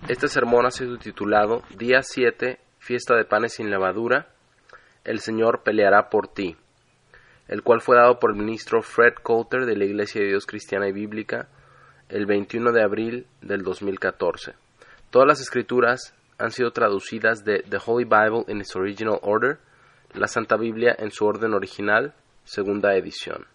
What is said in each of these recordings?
Este sermón ha sido titulado Día 7, Fiesta de Panes sin Levadura, el Señor peleará por ti, el cual fue dado por el ministro Fred Coulter de la Iglesia de Dios Cristiana y Bíblica el 21 de abril del 2014. Todas las escrituras han sido traducidas de The Holy Bible in its Original Order, la Santa Biblia en su orden original, segunda edición.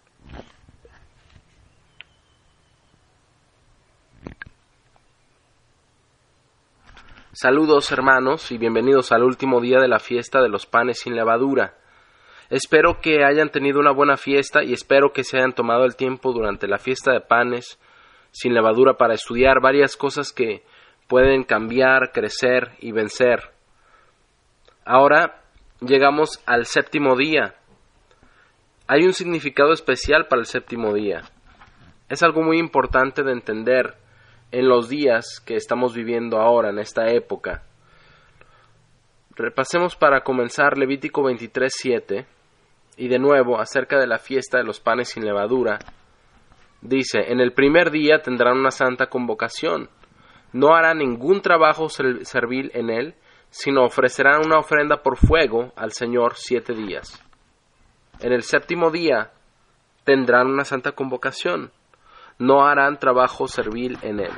Saludos hermanos y bienvenidos al último día de la fiesta de los panes sin levadura. Espero que hayan tenido una buena fiesta y espero que se hayan tomado el tiempo durante la fiesta de panes sin levadura para estudiar varias cosas que pueden cambiar, crecer y vencer. Ahora llegamos al séptimo día. Hay un significado especial para el séptimo día. Es algo muy importante de entender en los días que estamos viviendo ahora, en esta época. Repasemos para comenzar Levítico 23:7, y de nuevo acerca de la fiesta de los panes sin levadura. Dice, en el primer día tendrán una santa convocación, no harán ningún trabajo servil en él, sino ofrecerán una ofrenda por fuego al Señor 7 días. En el séptimo día tendrán una santa convocación, no harán trabajo servil en él.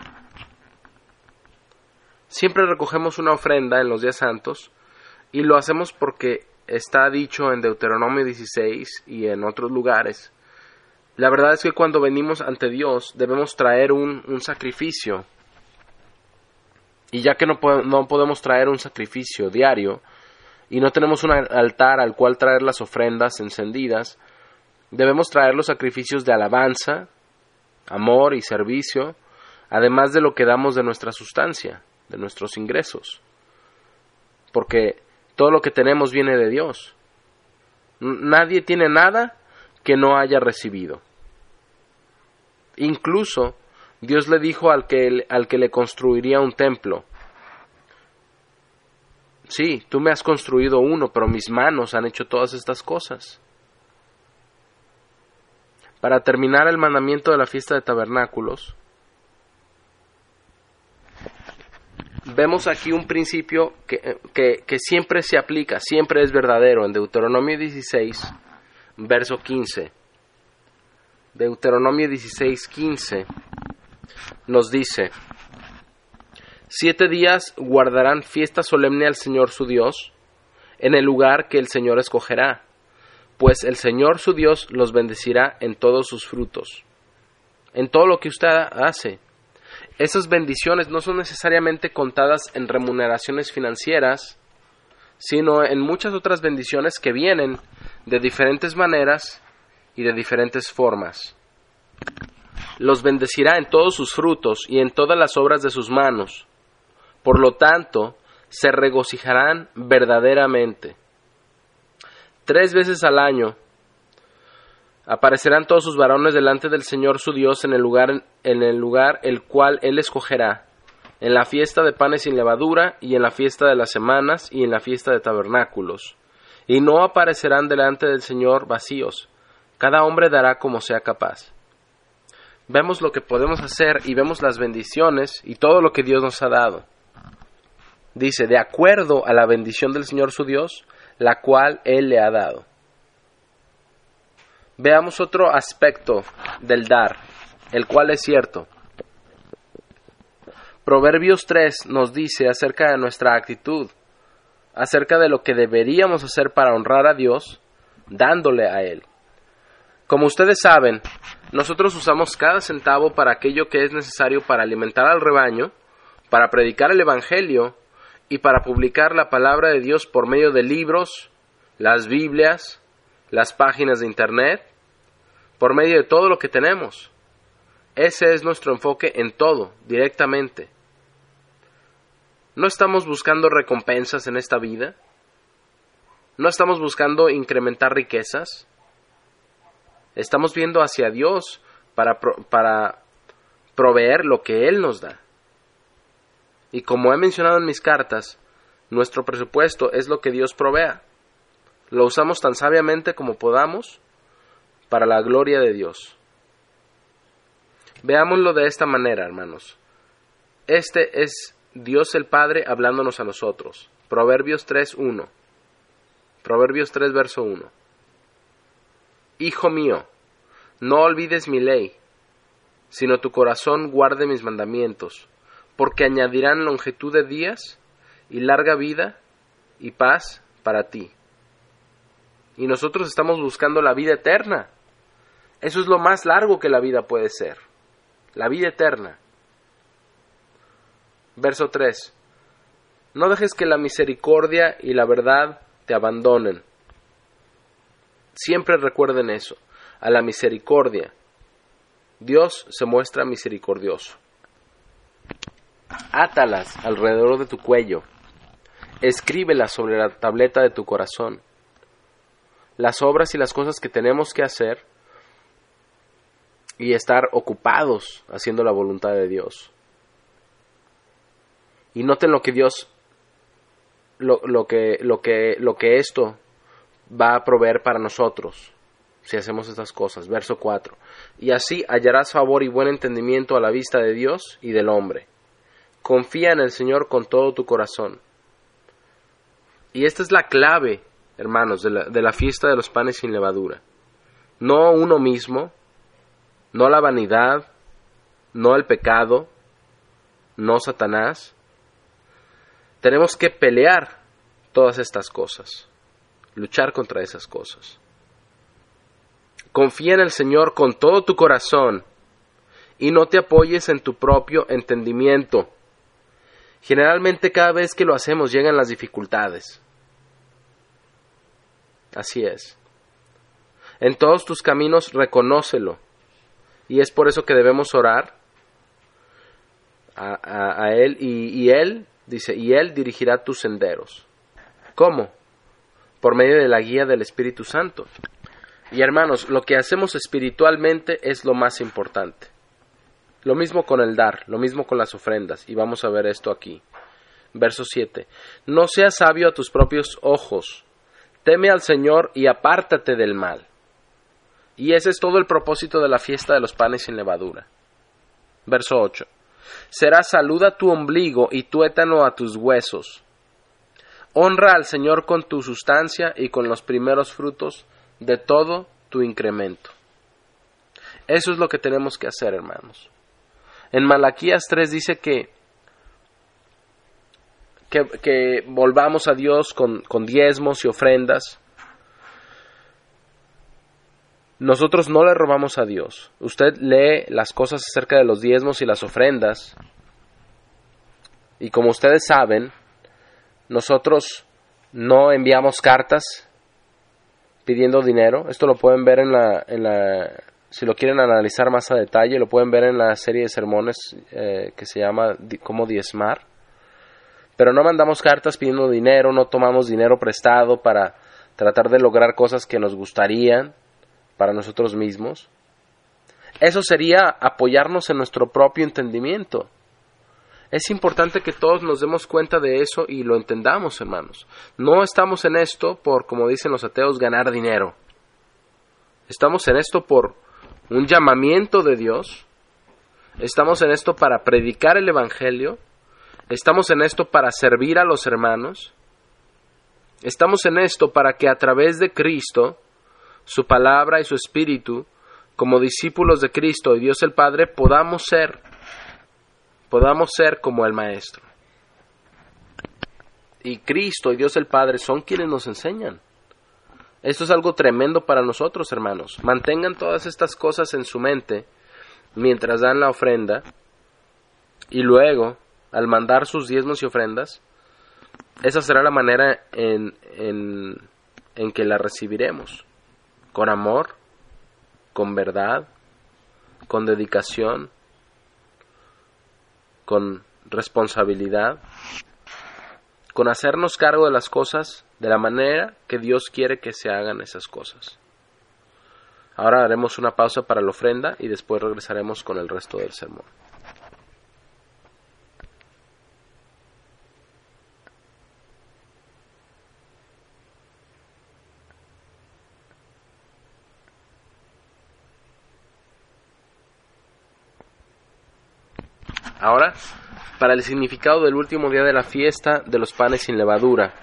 Siempre recogemos una ofrenda en los días santos y lo hacemos porque está dicho en Deuteronomio 16 y en otros lugares. La verdad es que cuando venimos ante Dios debemos traer un sacrificio. Y ya que no podemos traer un sacrificio diario y no tenemos un altar al cual traer las ofrendas encendidas, debemos traer los sacrificios de alabanza, amor y servicio, además de lo que damos de nuestra sustancia, de nuestros ingresos, porque todo lo que tenemos viene de Dios. Nadie tiene nada que no haya recibido. Incluso Dios le dijo al que le construiría un templo, sí, tú me has construido uno, pero mis manos han hecho todas estas cosas. Para terminar el mandamiento de la fiesta de tabernáculos, vemos aquí un principio que siempre se aplica, siempre es verdadero. En Deuteronomio 16, verso 15. Deuteronomio 16:15 nos dice, 7 días guardarán fiesta solemne al Señor su Dios, en el lugar que el Señor escogerá, pues el Señor su Dios los bendecirá en todos sus frutos, en todo lo que usted hace. Esas bendiciones no son necesariamente contadas en remuneraciones financieras, sino en muchas otras bendiciones que vienen de diferentes maneras y de diferentes formas. Los bendecirá en todos sus frutos y en todas las obras de sus manos. Por lo tanto, se regocijarán verdaderamente. 3 veces al año aparecerán todos sus varones delante del Señor su Dios en el lugar el cual Él escogerá, en la fiesta de panes sin levadura, y en la fiesta de las semanas, y en la fiesta de tabernáculos. Y no aparecerán delante del Señor vacíos. Cada hombre dará como sea capaz. Vemos lo que podemos hacer y vemos las bendiciones y todo lo que Dios nos ha dado. Dice, de acuerdo a la bendición del Señor su Dios, la cual Él le ha dado. Veamos otro aspecto del dar, el cual es cierto. Proverbios 3 nos dice acerca de nuestra actitud, acerca de lo que deberíamos hacer para honrar a Dios, dándole a Él. Como ustedes saben, nosotros usamos cada centavo para aquello que es necesario para alimentar al rebaño, para predicar el Evangelio y para publicar la palabra de Dios por medio de libros, las Biblias, las páginas de Internet, por medio de todo lo que tenemos. Ese es nuestro enfoque en todo, directamente. No estamos buscando recompensas en esta vida. No estamos buscando incrementar riquezas. Estamos viendo hacia Dios para proveer lo que Él nos da. Y como he mencionado en mis cartas, nuestro presupuesto es lo que Dios provea. Lo usamos tan sabiamente como podamos para la gloria de Dios. Veámoslo de esta manera, hermanos. Este es Dios el Padre hablándonos a nosotros. Proverbios 3:1. Proverbios 3, verso 1. Hijo mío, no olvides mi ley, sino tu corazón guarde mis mandamientos, porque añadirán longitud de días y larga vida y paz para ti. Y nosotros estamos buscando la vida eterna. Eso es lo más largo que la vida puede ser. La vida eterna. Verso 3. No dejes que la misericordia y la verdad te abandonen. Siempre recuerden eso. A la misericordia. Dios se muestra misericordioso. Átalas alrededor de tu cuello. Escríbelas sobre la tableta de tu corazón. Las obras y las cosas que tenemos que hacer y estar ocupados haciendo la voluntad de Dios. Y noten lo que Dios, lo que esto va a proveer para nosotros si hacemos estas cosas. Verso 4. Y así hallarás favor y buen entendimiento a la vista de Dios y del hombre. Confía en el Señor con todo tu corazón. Y esta es la clave, hermanos, de la fiesta de los panes sin levadura. No uno mismo, no la vanidad, no el pecado, no Satanás. Tenemos que pelear todas estas cosas, luchar contra esas cosas. Confía en el Señor con todo tu corazón y no te apoyes en tu propio entendimiento. Generalmente cada vez que lo hacemos llegan las dificultades. Así es. En todos tus caminos reconócelo. Y es por eso que debemos orar a Él. Y Él, dice, y Él dirigirá tus senderos. ¿Cómo? Por medio de la guía del Espíritu Santo. Y hermanos, lo que hacemos espiritualmente es lo más importante. Lo mismo con el dar, lo mismo con las ofrendas. Y vamos a ver esto aquí. Verso 7. No seas sabio a tus propios ojos. Teme al Señor y apártate del mal. Y ese es todo el propósito de la fiesta de los panes sin levadura. Verso 8. Será salud a tu ombligo y tuétano a tus huesos. Honra al Señor con tu sustancia y con los primeros frutos de todo tu incremento. Eso es lo que tenemos que hacer, hermanos. En Malaquías 3 dice que volvamos a Dios con diezmos y ofrendas. Nosotros no le robamos a Dios. Usted lee las cosas acerca de los diezmos y las ofrendas. Y como ustedes saben, nosotros no enviamos cartas pidiendo dinero. Esto lo pueden ver si lo quieren analizar más a detalle, lo pueden ver en la serie de sermones que se llama Cómo diezmar. Pero no mandamos cartas pidiendo dinero, no tomamos dinero prestado para tratar de lograr cosas que nos gustarían para nosotros mismos. Eso sería apoyarnos en nuestro propio entendimiento. Es importante que todos nos demos cuenta de eso y lo entendamos, hermanos. No estamos en esto por, como dicen los ateos, ganar dinero. Estamos en esto por un llamamiento de Dios. Estamos en esto para predicar el Evangelio. Estamos en esto para servir a los hermanos. Estamos en esto para que a través de Cristo, su palabra y su espíritu, como discípulos de Cristo y Dios el Padre, podamos ser como el Maestro. Y Cristo y Dios el Padre son quienes nos enseñan. Esto es algo tremendo para nosotros, hermanos. Mantengan todas estas cosas en su mente mientras dan la ofrenda y luego, al mandar sus diezmos y ofrendas, esa será la manera en que la recibiremos. Con amor, con verdad, con dedicación, con responsabilidad, con hacernos cargo de las cosas de la manera que Dios quiere que se hagan esas cosas. Ahora haremos una pausa para la ofrenda y después regresaremos con el resto del sermón. Ahora para el significado del último día de la fiesta de los panes sin levadura.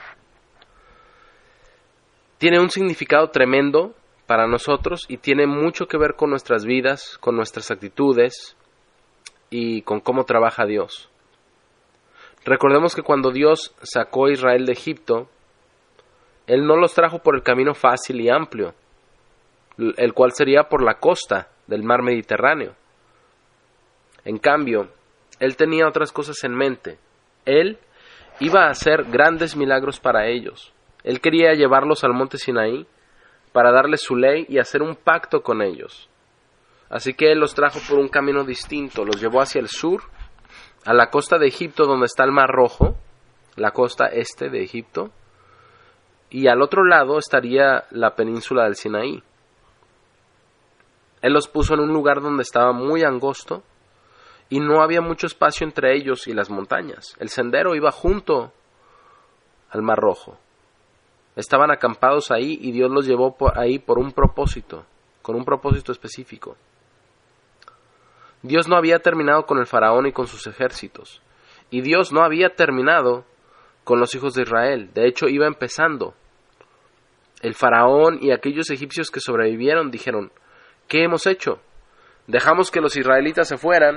Tiene un significado tremendo para nosotros y tiene mucho que ver con nuestras vidas, con nuestras actitudes y con cómo trabaja Dios. Recordemos que cuando Dios sacó a Israel de Egipto, Él no los trajo por el camino fácil y amplio, el cual sería por la costa del mar Mediterráneo. En cambio, Él tenía otras cosas en mente. Él iba a hacer grandes milagros para ellos. Él quería llevarlos al monte Sinaí para darles su ley y hacer un pacto con ellos. Así que Él los trajo por un camino distinto, los llevó hacia el sur, a la costa de Egipto donde está el Mar Rojo, la costa este de Egipto, y al otro lado estaría la península del Sinaí. Él los puso en un lugar donde estaba muy angosto y no había mucho espacio entre ellos y las montañas. El sendero iba junto al Mar Rojo. Estaban acampados ahí y Dios los llevó ahí por un propósito, con un propósito específico. Dios no había terminado con el faraón y con sus ejércitos, y Dios no había terminado con los hijos de Israel. De hecho, iba empezando. El faraón y aquellos egipcios que sobrevivieron dijeron: ¿qué hemos hecho? Dejamos que los israelitas se fueran,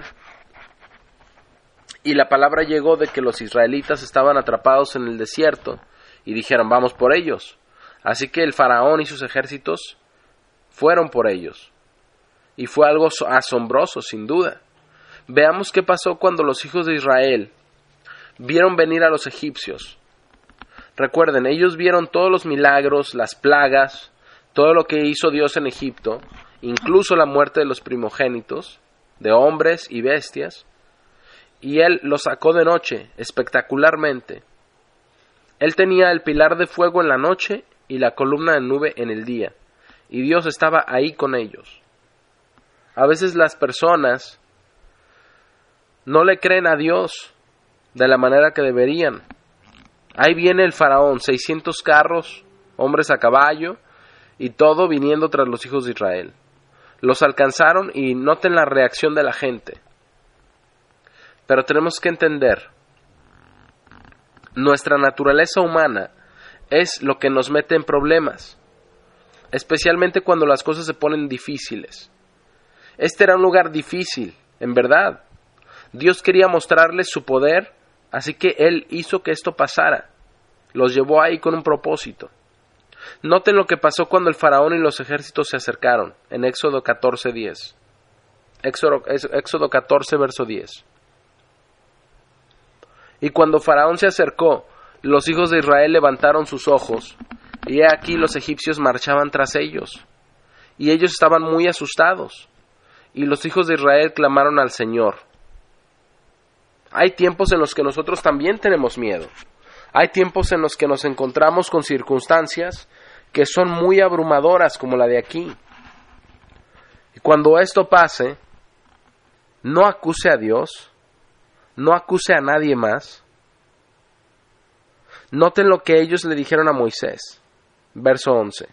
y la palabra llegó de que los israelitas estaban atrapados en el desierto, y dijeron: vamos por ellos. Así que el faraón y sus ejércitos fueron por ellos. Y fue algo asombroso, sin duda. Veamos qué pasó cuando los hijos de Israel vieron venir a los egipcios. Recuerden, ellos vieron todos los milagros, las plagas, todo lo que hizo Dios en Egipto, incluso la muerte de los primogénitos, de hombres y bestias, y Él los sacó de noche, espectacularmente. Él tenía el pilar de fuego en la noche y la columna de nube en el día, y Dios estaba ahí con ellos. A veces las personas no le creen a Dios de la manera que deberían. Ahí viene el faraón, 600 carros, hombres a caballo, y todo viniendo tras los hijos de Israel. Los alcanzaron y noten la reacción de la gente. Pero tenemos que entender, nuestra naturaleza humana es lo que nos mete en problemas, especialmente cuando las cosas se ponen difíciles. Este era un lugar difícil, en verdad. Dios quería mostrarles su poder, así que Él hizo que esto pasara. Los llevó ahí con un propósito. Noten lo que pasó cuando el faraón y los ejércitos se acercaron, en Éxodo 14:10. Éxodo 14, verso 10. Y cuando Faraón se acercó, los hijos de Israel levantaron sus ojos, y he aquí los egipcios marchaban tras ellos, y ellos estaban muy asustados, y los hijos de Israel clamaron al Señor. Hay tiempos en los que nosotros también tenemos miedo. Hay tiempos en los que nos encontramos con circunstancias que son muy abrumadoras, como la de aquí. Y cuando esto pase, no acuse a Dios, no acuse a nadie más. Noten lo que ellos le dijeron a Moisés. Verso 11.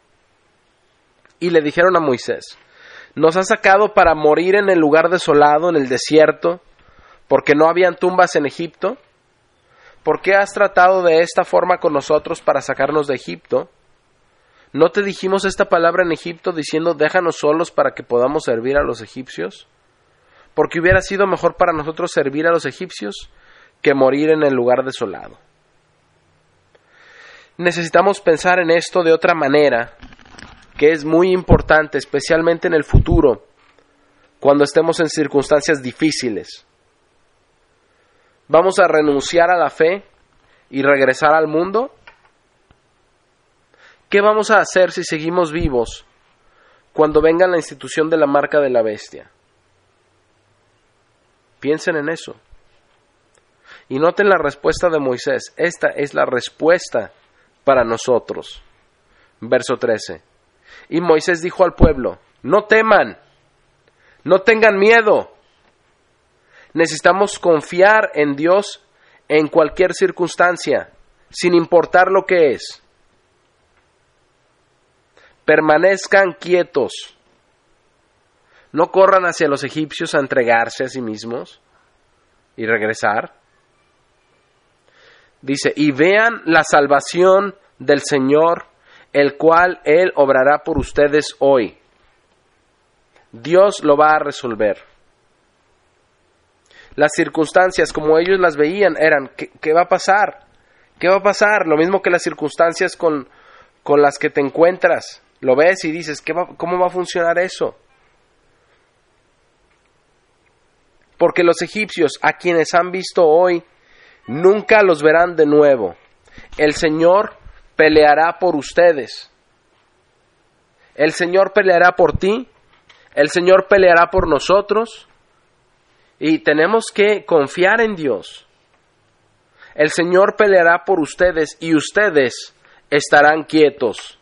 Y le dijeron a Moisés: nos has sacado para morir en el lugar desolado, en el desierto, porque no habían tumbas en Egipto. ¿Por qué has tratado de esta forma con nosotros para sacarnos de Egipto? ¿No te dijimos esta palabra en Egipto diciendo: déjanos solos para que podamos servir a los egipcios? Porque hubiera sido mejor para nosotros servir a los egipcios que morir en el lugar desolado. Necesitamos pensar en esto de otra manera, que es muy importante, especialmente en el futuro, cuando estemos en circunstancias difíciles. ¿Vamos a renunciar a la fe y regresar al mundo? ¿Qué vamos a hacer si seguimos vivos cuando venga la institución de la marca de la bestia? Piensen en eso. Y noten la respuesta de Moisés. Esta es la respuesta para nosotros. Verso 13. Y Moisés dijo al pueblo: no teman, no tengan miedo. Necesitamos confiar en Dios en cualquier circunstancia, sin importar lo que es. Permanezcan quietos. No corran hacia los egipcios a entregarse a sí mismos. y regresar. Dice, y vean la salvación del Señor, el cual Él obrará por ustedes hoy. Dios lo va a resolver. Las circunstancias, como ellos las veían, eran, ¿qué va a pasar? ¿Qué va a pasar? Lo mismo que las circunstancias con las que te encuentras. Lo ves y dices, ¿cómo va a funcionar eso? Porque los egipcios, a quienes han visto hoy, nunca los verán de nuevo. El Señor peleará por ustedes. El Señor peleará por ti. El Señor peleará por nosotros. Y tenemos que confiar en Dios. El Señor peleará por ustedes y ustedes estarán quietos.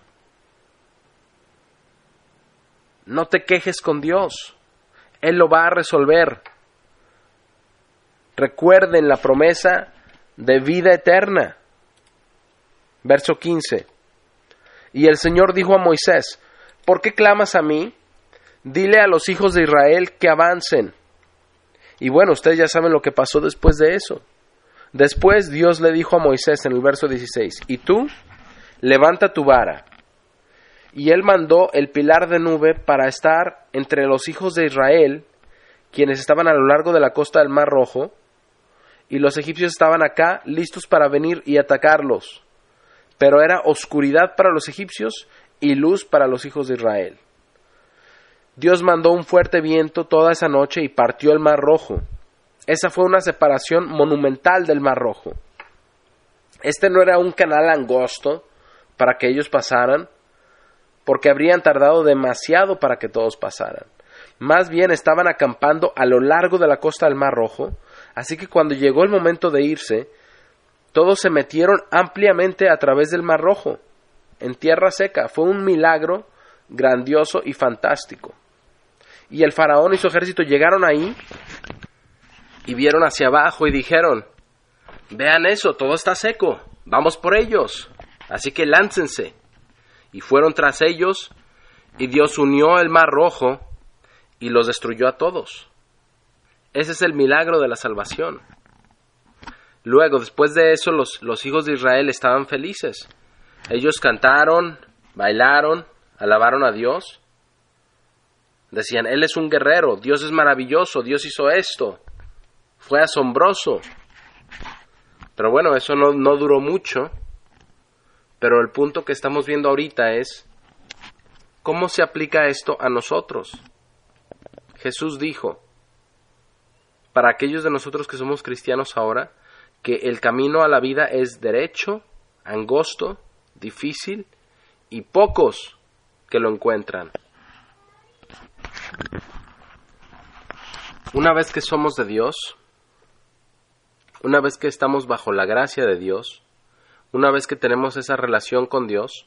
No te quejes con Dios. Él lo va a resolver. Recuerden la promesa de vida eterna. Verso 15. Y el Señor dijo a Moisés, ¿por qué clamas a mí? Dile a los hijos de Israel que avancen. Y bueno, ustedes ya saben lo que pasó después de eso. Después Dios le dijo a Moisés en el verso 16, y tú, levanta tu vara. Y él mandó el pilar de nube para estar entre los hijos de Israel, quienes estaban a lo largo de la costa del Mar Rojo, y los egipcios estaban acá, listos para venir y atacarlos. Pero era oscuridad para los egipcios y luz para los hijos de Israel. Dios mandó un fuerte viento toda esa noche y partió el Mar Rojo. Esa fue una separación monumental del Mar Rojo. Este no era un canal angosto para que ellos pasaran, porque habrían tardado demasiado para que todos pasaran. Más bien estaban acampando a lo largo de la costa del Mar Rojo, así que cuando llegó el momento de irse, todos se metieron ampliamente a través del Mar Rojo, en tierra seca. Fue un milagro grandioso y fantástico. Y el faraón y su ejército llegaron ahí y vieron hacia abajo y dijeron, vean eso, todo está seco, vamos por ellos, así que láncense. Y fueron tras ellos, y Dios unió el Mar Rojo y los destruyó a todos. Ese es el milagro de la salvación. Luego, después de eso, los hijos de Israel estaban felices. Ellos cantaron, bailaron, alabaron a Dios. Decían, Él es un guerrero, Dios es maravilloso, Dios hizo esto. Fue asombroso. Pero bueno, eso no duró mucho. Pero el punto que estamos viendo ahorita es, ¿cómo se aplica esto a nosotros? Jesús dijo, para aquellos de nosotros que somos cristianos ahora, que el camino a la vida es derecho, angosto, difícil, y pocos que lo encuentran. Una vez que somos de Dios, una vez que estamos bajo la gracia de Dios, una vez que tenemos esa relación con Dios,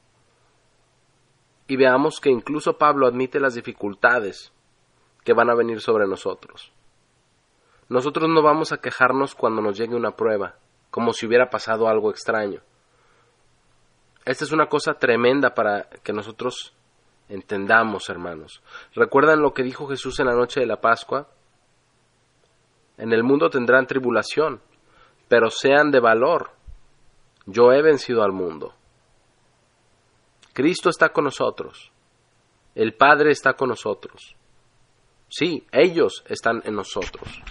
y veamos que incluso Pablo admite las dificultades que van a venir sobre nosotros. Nosotros no vamos a quejarnos cuando nos llegue una prueba, como si hubiera pasado algo extraño. Esta es una cosa tremenda para que nosotros entendamos, hermanos. ¿Recuerdan lo que dijo Jesús en la noche de la Pascua? En el mundo tendrán tribulación, pero sean de valor. Yo he vencido al mundo. Cristo está con nosotros. El Padre está con nosotros. Sí, ellos están en nosotros.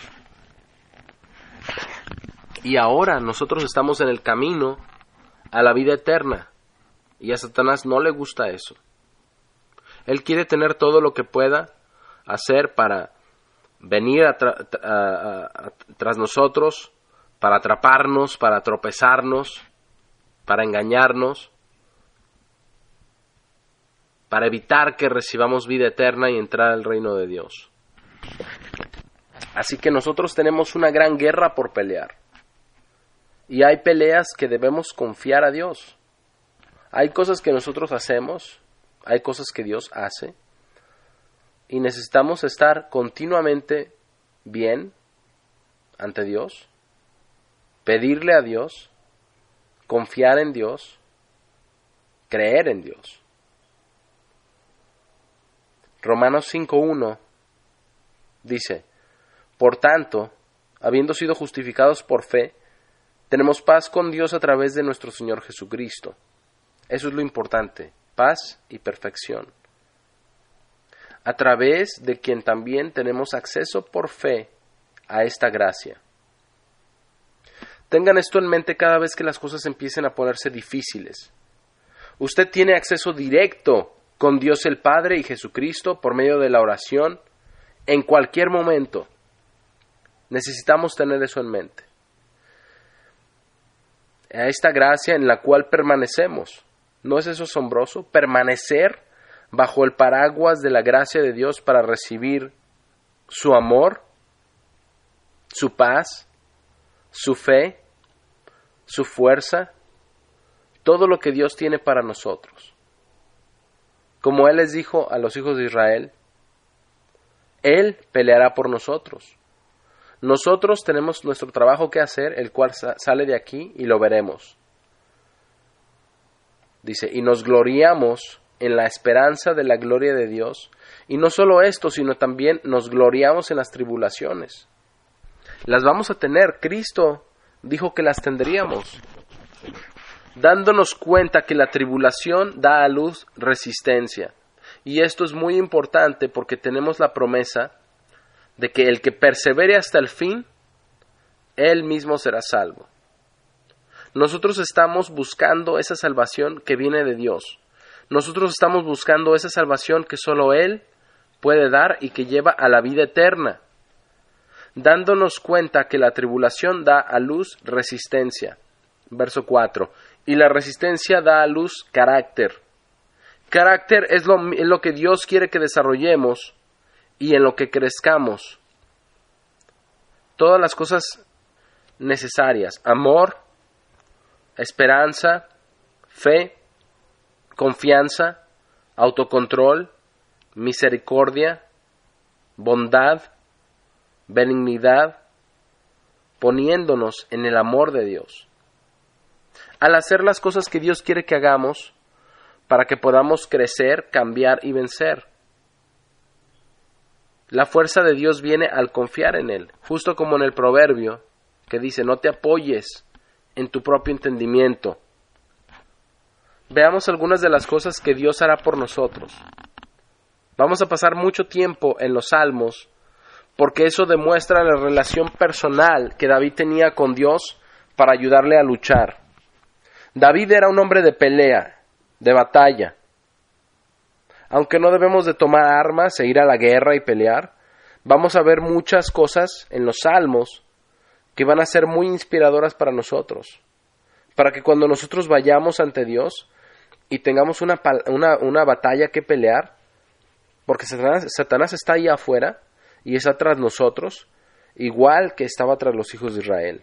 Y ahora nosotros estamos en el camino a la vida eterna. Y a Satanás no le gusta eso. Él quiere tener todo lo que pueda hacer para venir tras nosotros, para atraparnos, para tropezarnos, para engañarnos, para evitar que recibamos vida eterna y entrar al reino de Dios. Así que nosotros tenemos una gran guerra por pelear. Y hay peleas que debemos confiar a Dios. Hay cosas que nosotros hacemos, hay cosas que Dios hace, y necesitamos estar continuamente bien ante Dios, pedirle a Dios, confiar en Dios, creer en Dios. Romanos 5:1 dice, por tanto, habiendo sido justificados por fe, tenemos paz con Dios a través de nuestro Señor Jesucristo. Eso es lo importante, paz y perfección. A través de quien también tenemos acceso por fe a esta gracia. Tengan esto en mente cada vez que las cosas empiecen a ponerse difíciles. Usted tiene acceso directo con Dios el Padre y Jesucristo por medio de la oración en cualquier momento. Necesitamos tener eso en mente. A esta gracia en la cual permanecemos. ¿No es eso asombroso? Permanecer bajo el paraguas de la gracia de Dios para recibir su amor, su paz, su fe, su fuerza, todo lo que Dios tiene para nosotros. Como Él les dijo a los hijos de Israel, Él peleará por nosotros. Nosotros tenemos nuestro trabajo que hacer, el cual sale de aquí y lo veremos. Dice, y nos gloriamos en la esperanza de la gloria de Dios. Y no solo esto, sino también nos gloriamos en las tribulaciones. Las vamos a tener. Cristo dijo que las tendríamos. Dándonos cuenta que la tribulación da a luz resistencia. Y esto es muy importante porque tenemos la promesa de que el que persevere hasta el fin, él mismo será salvo. Nosotros estamos buscando esa salvación que viene de Dios. Nosotros estamos buscando esa salvación que solo Él puede dar y que lleva a la vida eterna, dándonos cuenta que la tribulación da a luz resistencia. Verso 4. Y la resistencia da a luz carácter. Carácter es lo que Dios quiere que desarrollemos y en lo que crezcamos. Todas las cosas necesarias. Amor, esperanza, fe, confianza, autocontrol, misericordia, bondad, benignidad, poniéndonos en el amor de Dios. Al hacer las cosas que Dios quiere que hagamos, para que podamos crecer, cambiar y vencer. La fuerza de Dios viene al confiar en Él, justo como en el proverbio que dice, no te apoyes en tu propio entendimiento. Veamos algunas de las cosas que Dios hará por nosotros. Vamos a pasar mucho tiempo en los Salmos, porque eso demuestra la relación personal que David tenía con Dios para ayudarle a luchar. David era un hombre de pelea, de batalla. Aunque no debemos de tomar armas e ir a la guerra y pelear, vamos a ver muchas cosas en los Salmos que van a ser muy inspiradoras para nosotros, para que cuando nosotros vayamos ante Dios y tengamos una batalla que pelear, porque Satanás está ahí afuera y está tras nosotros, igual que estaba tras los hijos de Israel.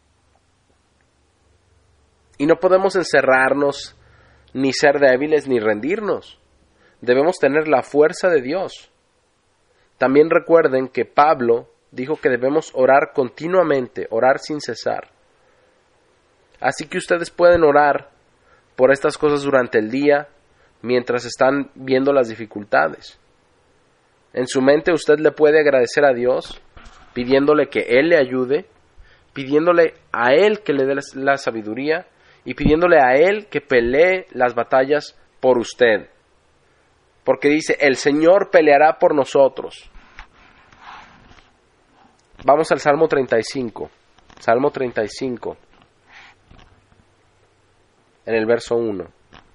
Y no podemos encerrarnos, ni ser débiles, ni rendirnos. Debemos tener la fuerza de Dios. También recuerden que Pablo dijo que debemos orar continuamente, orar sin cesar. Así que ustedes pueden orar por estas cosas durante el día, mientras están viendo las dificultades. En su mente usted le puede agradecer a Dios, pidiéndole que Él le ayude, pidiéndole a Él que le dé la sabiduría y pidiéndole a Él que pelee las batallas por usted. Porque dice, el Señor peleará por nosotros. Vamos al Salmo 35. Salmo 35. En el verso 1.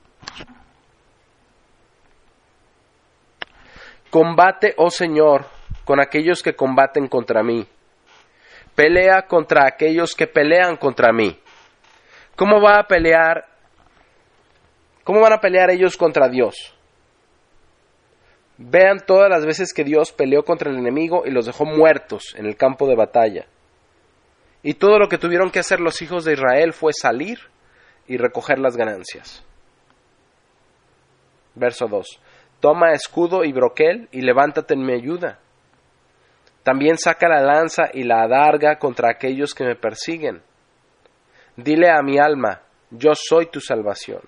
Combate, oh Señor, con aquellos que combaten contra mí. Pelea contra aquellos que pelean contra mí. ¿Cómo van a pelear ellos contra Dios? Vean todas las veces que Dios peleó contra el enemigo y los dejó muertos en el campo de batalla. Y todo lo que tuvieron que hacer los hijos de Israel fue salir y recoger las ganancias. Verso 2. Toma escudo y broquel y levántate en mi ayuda. También saca la lanza y la adarga contra aquellos que me persiguen. Dile a mi alma, yo soy tu salvación.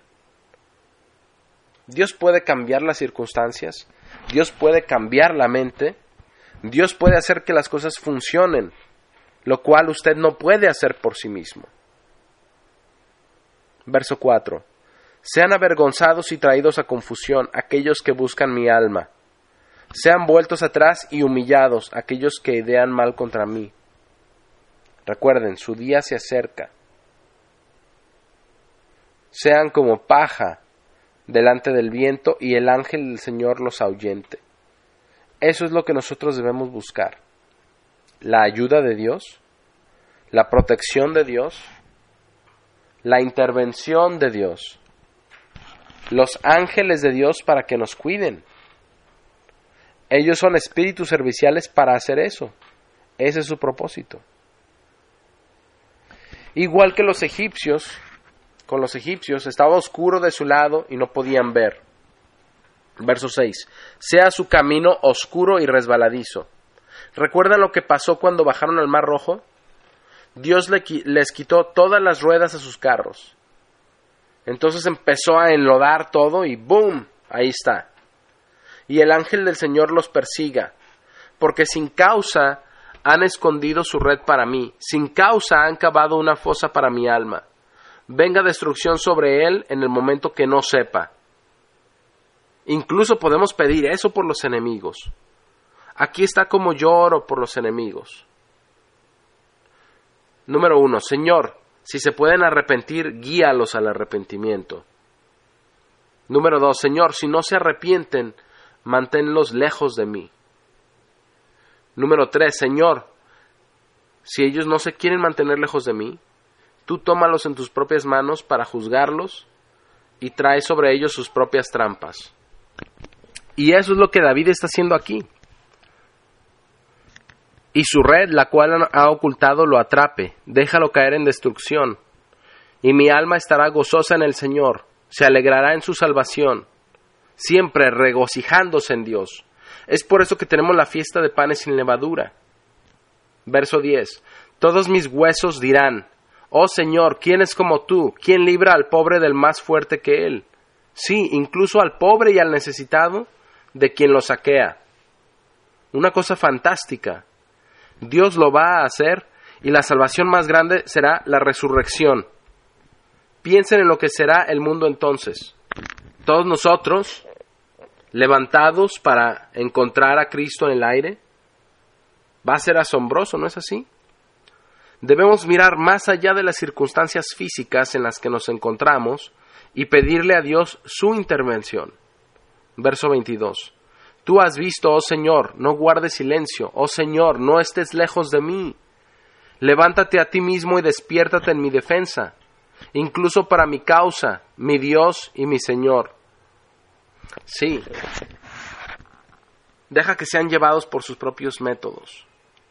Dios puede cambiar las circunstancias, Dios puede cambiar la mente, Dios puede hacer que las cosas funcionen. lo cual usted no puede hacer por sí mismo. Verso 4. Sean avergonzados y traídos a confusión aquellos que buscan mi alma. Sean vueltos atrás y humillados aquellos que idean mal contra mí. Recuerden, su día se acerca. Sean como paja delante del viento y el ángel del Señor los ahuyente. Eso es lo que nosotros debemos buscar. La ayuda de Dios, la protección de Dios, la intervención de Dios, los ángeles de Dios para que nos cuiden. Ellos son espíritus serviciales para hacer eso. Ese es su propósito. Igual que los egipcios, con los egipcios estaba oscuro de su lado y no podían ver. Verso 6. Sea su camino oscuro y resbaladizo. ¿Recuerdan lo que pasó cuando bajaron al Mar Rojo? Dios les quitó todas las ruedas a sus carros. Entonces empezó a enlodar todo y ¡boom! Ahí está. Y el ángel del Señor los persiga, porque sin causa han escondido su red para mí, sin causa han cavado una fosa para mi alma. Venga destrucción sobre él en el momento que no sepa. Incluso podemos pedir eso por los enemigos. Aquí está como yo oro por los enemigos. Número 1. Señor, si se pueden arrepentir, guíalos al arrepentimiento. Número 2. Señor, si no se arrepienten, manténlos lejos de mí. Número 3. Señor, si ellos no se quieren mantener lejos de mí, tú tómalos en tus propias manos para juzgarlos y trae sobre ellos sus propias trampas. Y eso es lo que David está haciendo aquí. Y su red, la cual ha ocultado, lo atrape, déjalo caer en destrucción. Y mi alma estará gozosa en el Señor, se alegrará en su salvación, siempre regocijándose en Dios. Es por eso que tenemos la fiesta de panes sin levadura. Verso 10. Todos mis huesos dirán, oh Señor, ¿quién es como tú? ¿Quién libra al pobre del más fuerte que él? Sí, incluso al pobre y al necesitado, de quien lo saquea. Una cosa fantástica. Dios lo va a hacer y la salvación más grande será la resurrección. Piensen en lo que será el mundo entonces. Todos nosotros, levantados para encontrar a Cristo en el aire, va a ser asombroso, ¿no es así? Debemos mirar más allá de las circunstancias físicas en las que nos encontramos y pedirle a Dios su intervención. Verso 22. Tú has visto, oh Señor, no guardes silencio, oh Señor, no estés lejos de mí. Levántate a ti mismo y despiértate en mi defensa, incluso para mi causa, mi Dios y mi Señor. Sí, deja que sean llevados por sus propios métodos.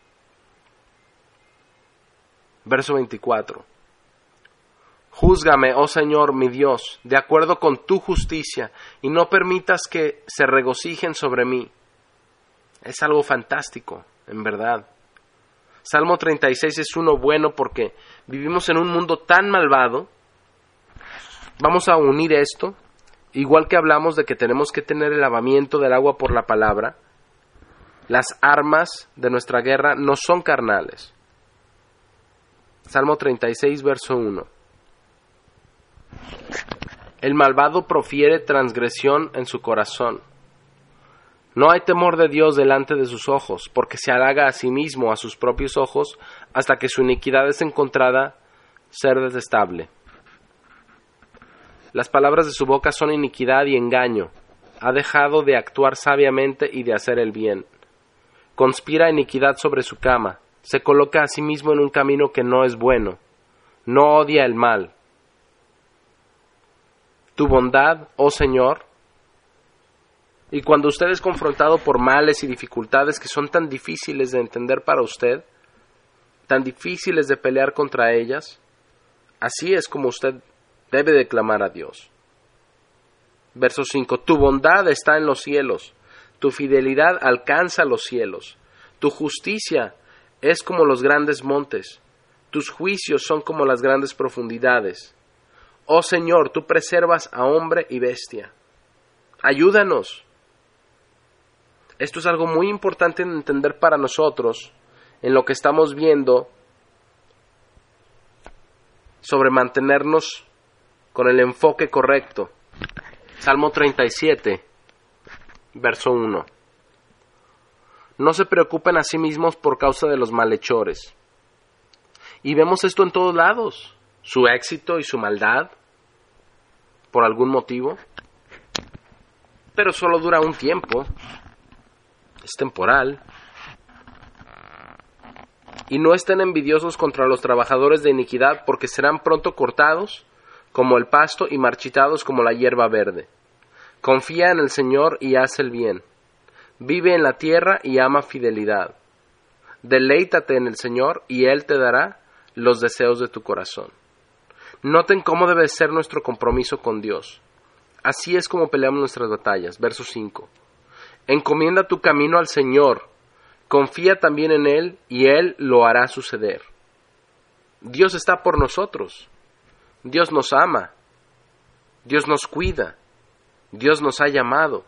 Verso 24. Júzgame, oh Señor, mi Dios, de acuerdo con tu justicia, y no permitas que se regocijen sobre mí. Es algo fantástico, en verdad. Salmo 36 es uno bueno porque vivimos en un mundo tan malvado. Vamos a unir esto, igual que hablamos de que tenemos que tener el lavamiento del agua por la palabra. Las armas de nuestra guerra no son carnales. Salmo 36, verso 1. El malvado profiere transgresión en su corazón. No hay temor de Dios delante de sus ojos, porque se halaga a sí mismo a sus propios ojos hasta que su iniquidad es encontrada ser detestable. Las palabras de su boca son iniquidad y engaño. Ha dejado de actuar sabiamente y de hacer el bien. Conspira iniquidad sobre su cama. Se coloca a sí mismo en un camino que no es bueno. No odia el mal. Tu bondad, oh Señor. Y cuando usted es confrontado por males y dificultades que son tan difíciles de entender para usted, tan difíciles de pelear contra ellas, así es como usted debe de clamar a Dios. Verso 5. Tu bondad está en los cielos, tu fidelidad alcanza los cielos, tu justicia es como los grandes montes, tus juicios son como las grandes profundidades. Oh Señor, tú preservas a hombre y bestia. Ayúdanos. Esto es algo muy importante de entender para nosotros en lo que estamos viendo sobre mantenernos con el enfoque correcto. Salmo 37, verso 1. No se preocupen a sí mismos por causa de los malhechores. Y vemos esto en todos lados, su éxito y su maldad, por algún motivo. Pero solo dura un tiempo, es temporal. Y no estén envidiosos contra los trabajadores de iniquidad, porque serán pronto cortados como el pasto y marchitados como la hierba verde. Confía en el Señor y haz el bien. Vive en la tierra y ama fidelidad. Deleítate en el Señor y Él te dará los deseos de tu corazón. Noten cómo debe ser nuestro compromiso con Dios. Así es como peleamos nuestras batallas. Verso 5. Encomienda tu camino al Señor. Confía también en Él y Él lo hará suceder. Dios está por nosotros. Dios nos ama. Dios nos cuida. Dios nos ha llamado.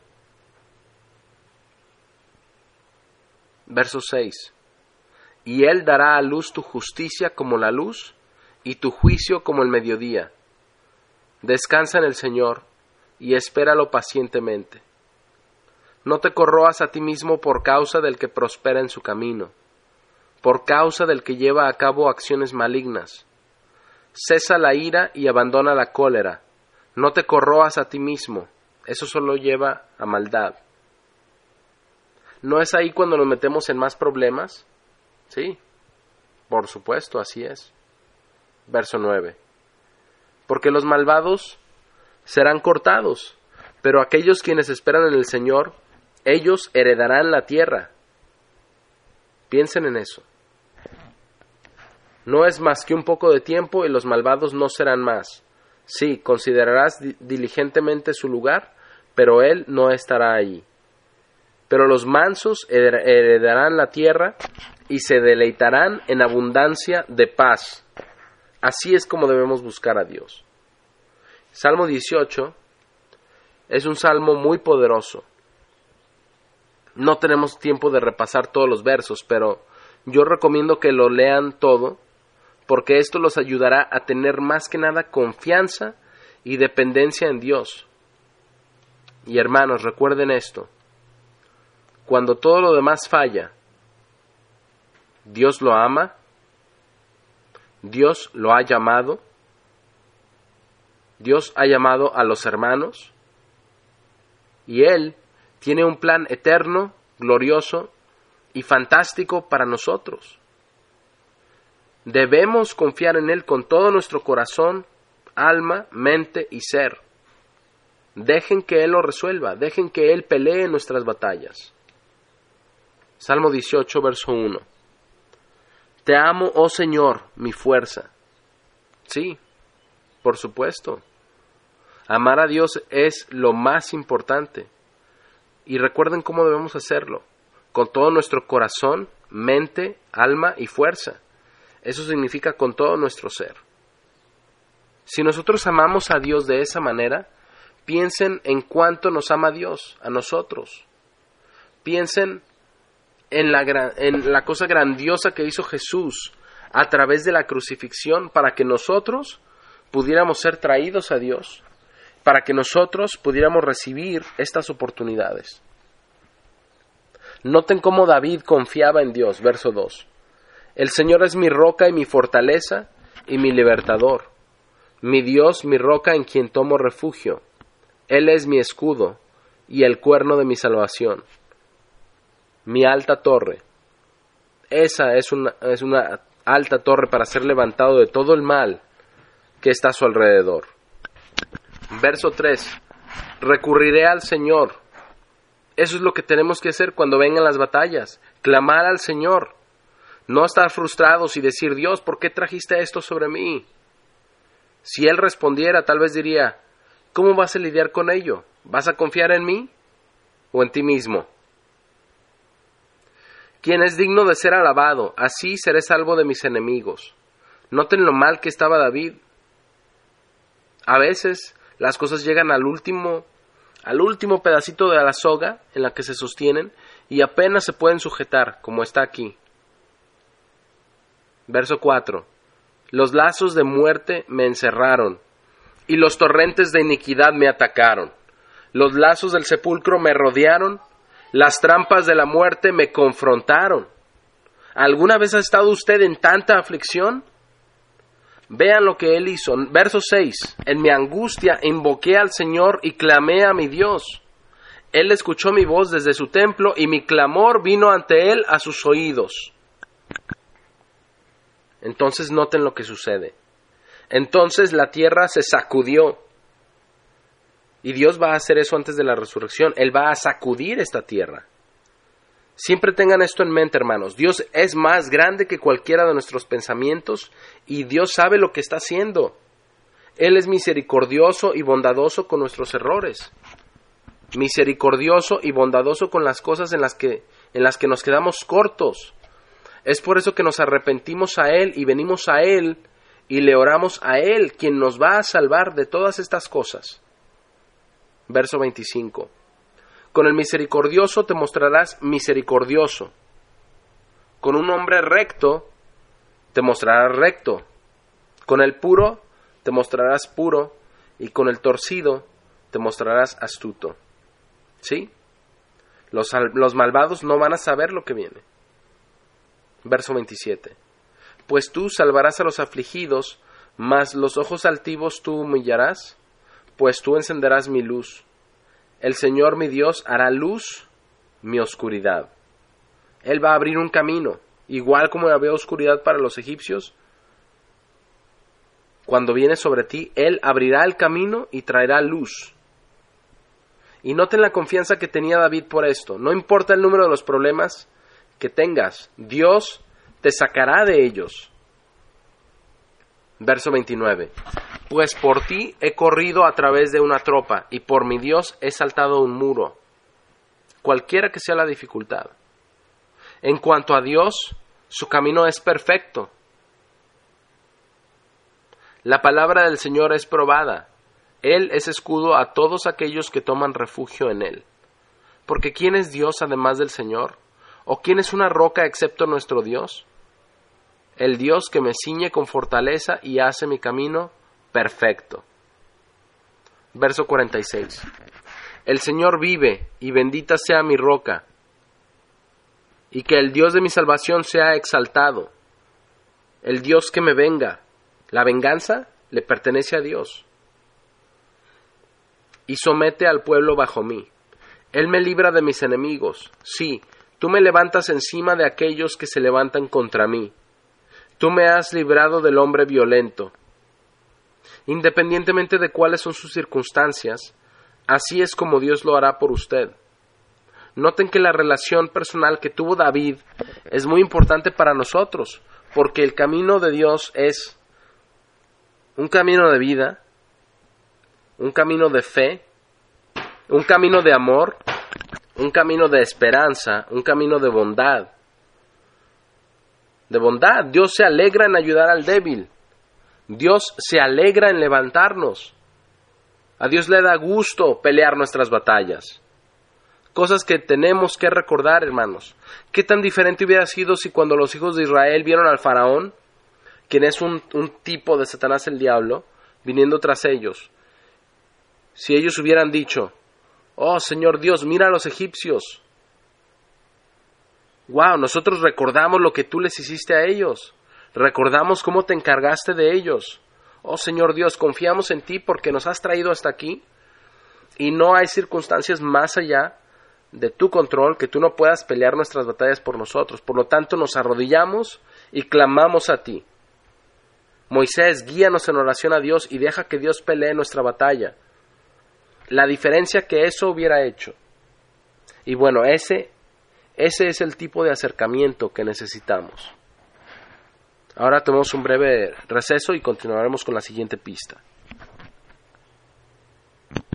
Verso 6. Y Él dará a luz tu justicia como la luz y tu juicio como el mediodía. Descansa en el Señor y espéralo pacientemente. No te corroas a ti mismo por causa del que prospera en su camino, por causa del que lleva a cabo acciones malignas. Cesa la ira y abandona la cólera. No te corroas a ti mismo, eso solo lleva a maldad. ¿No es ahí cuando nos metemos en más problemas? Sí, por supuesto, así es. Verso 9. Porque los malvados serán cortados, pero aquellos quienes esperan en el Señor, ellos heredarán la tierra. Piensen en eso. No es más que un poco de tiempo y los malvados no serán más. Sí, considerarás diligentemente su lugar, pero él no estará allí. Pero los mansos heredarán la tierra y se deleitarán en abundancia de paz. Así es como debemos buscar a Dios. Salmo 18 es un salmo muy poderoso. No tenemos tiempo de repasar todos los versos, pero yo recomiendo que lo lean todo, porque esto los ayudará a tener más que nada confianza y dependencia en Dios. Y hermanos, recuerden esto: cuando todo lo demás falla, Dios lo ama, Dios lo ha llamado, Dios ha llamado a los hermanos, y Él tiene un plan eterno, glorioso y fantástico para nosotros. Debemos confiar en Él con todo nuestro corazón, alma, mente y ser. Dejen que Él lo resuelva, dejen que Él pelee nuestras batallas. Salmo 18, verso 1. Te amo, oh Señor, mi fuerza. Sí, por supuesto. Amar a Dios es lo más importante. Y recuerden cómo debemos hacerlo: con todo nuestro corazón, mente, alma y fuerza. Eso significa con todo nuestro ser. Si nosotros amamos a Dios de esa manera, piensen en cuánto nos ama Dios a nosotros. Piensen en la cosa grandiosa que hizo Jesús a través de la crucifixión para que nosotros pudiéramos ser traídos a Dios, para que nosotros pudiéramos recibir estas oportunidades. Noten cómo David confiaba en Dios, verso 2. El Señor es mi roca y mi fortaleza y mi libertador, mi Dios, mi roca en quien tomo refugio. Él es mi escudo y el cuerno de mi salvación, mi alta torre. Esa es una alta torre para ser levantado de todo el mal que está a su alrededor. Verso 3. Recurriré al Señor. Eso es lo que tenemos que hacer cuando vengan las batallas. Clamar al Señor. No estar frustrados y decir: Dios, ¿por qué trajiste esto sobre mí? Si Él respondiera, tal vez diría: ¿cómo vas a lidiar con ello? ¿Vas a confiar en mí o en ti mismo? Quien es digno de ser alabado, así seré salvo de mis enemigos. Noten lo mal que estaba David. A veces las cosas llegan al último pedacito de la soga en la que se sostienen y apenas se pueden sujetar, como está aquí. Verso 4. Los lazos de muerte me encerraron, y los torrentes de iniquidad me atacaron. Los lazos del sepulcro me rodearon, las trampas de la muerte me confrontaron. ¿Alguna vez ha estado usted en tanta aflicción? Vean lo que él hizo. Verso 6. En mi angustia invoqué al Señor y clamé a mi Dios. Él escuchó mi voz desde su templo y mi clamor vino ante él a sus oídos. Entonces noten lo que sucede. Entonces la tierra se sacudió. Y Dios va a hacer eso antes de la resurrección. Él va a sacudir esta tierra. Siempre tengan esto en mente, hermanos. Dios es más grande que cualquiera de nuestros pensamientos y Dios sabe lo que está haciendo. Él es misericordioso y bondadoso con nuestros errores. Misericordioso y bondadoso con las cosas en las que nos quedamos cortos. Es por eso que nos arrepentimos a Él y venimos a Él y le oramos a Él, quien nos va a salvar de todas estas cosas. Verso 25. Con el misericordioso te mostrarás misericordioso. Con un hombre recto te mostrarás recto. Con el puro te mostrarás puro. Y con el torcido te mostrarás astuto. ¿Sí? Los malvados no van a saber lo que viene. Verso 27. Pues tú salvarás a los afligidos, mas los ojos altivos tú humillarás, pues tú encenderás mi luz. El Señor mi Dios hará luz mi oscuridad. Él va a abrir un camino, igual como había oscuridad para los egipcios. Cuando viene sobre ti, Él abrirá el camino y traerá luz. Y noten la confianza que tenía David por esto. No importa el número de los problemas que tengas, Dios te sacará de ellos. Verso 29. Pues por ti he corrido a través de una tropa, y por mi Dios he saltado un muro, cualquiera que sea la dificultad. En cuanto a Dios, su camino es perfecto. La palabra del Señor es probada. Él es escudo a todos aquellos que toman refugio en Él. Porque ¿quién es Dios además del Señor? ¿O quién es una roca excepto nuestro Dios? El Dios que me ciñe con fortaleza y hace mi camino perfecto. Verso 46. El Señor vive, y bendita sea mi roca, y que el Dios de mi salvación sea exaltado. El Dios que me venga. La venganza le pertenece a Dios. Y somete al pueblo bajo mí. Él me libra de mis enemigos. Sí, tú me levantas encima de aquellos que se levantan contra mí. Tú me has librado del hombre violento. Independientemente de cuáles son sus circunstancias, así es como Dios lo hará por usted. Noten que la relación personal que tuvo David es muy importante para nosotros, porque el camino de Dios es un camino de vida, un camino de fe, un camino de amor, un camino de esperanza, un camino de bondad. De bondad, Dios se alegra en ayudar al débil. Dios se alegra en levantarnos. A Dios le da gusto pelear nuestras batallas. Cosas que tenemos que recordar, hermanos. ¿Qué tan diferente hubiera sido si cuando los hijos de Israel vieron al faraón, quien es un tipo de Satanás el diablo, viniendo tras ellos? Si ellos hubieran dicho, oh Señor Dios, mira a los egipcios. Wow, nosotros recordamos lo que tú les hiciste a ellos. Recordamos cómo te encargaste de ellos. Oh Señor Dios, confiamos en ti porque nos has traído hasta aquí y no hay circunstancias más allá de tu control que tú no puedas pelear nuestras batallas por nosotros. Por lo tanto, nos arrodillamos y clamamos a ti. Moisés, guíanos en oración a Dios y deja que Dios pelee nuestra batalla. La diferencia que eso hubiera hecho. Y bueno, ese es el tipo de acercamiento que necesitamos. Ahora tomamos un breve receso y continuaremos con la siguiente pista.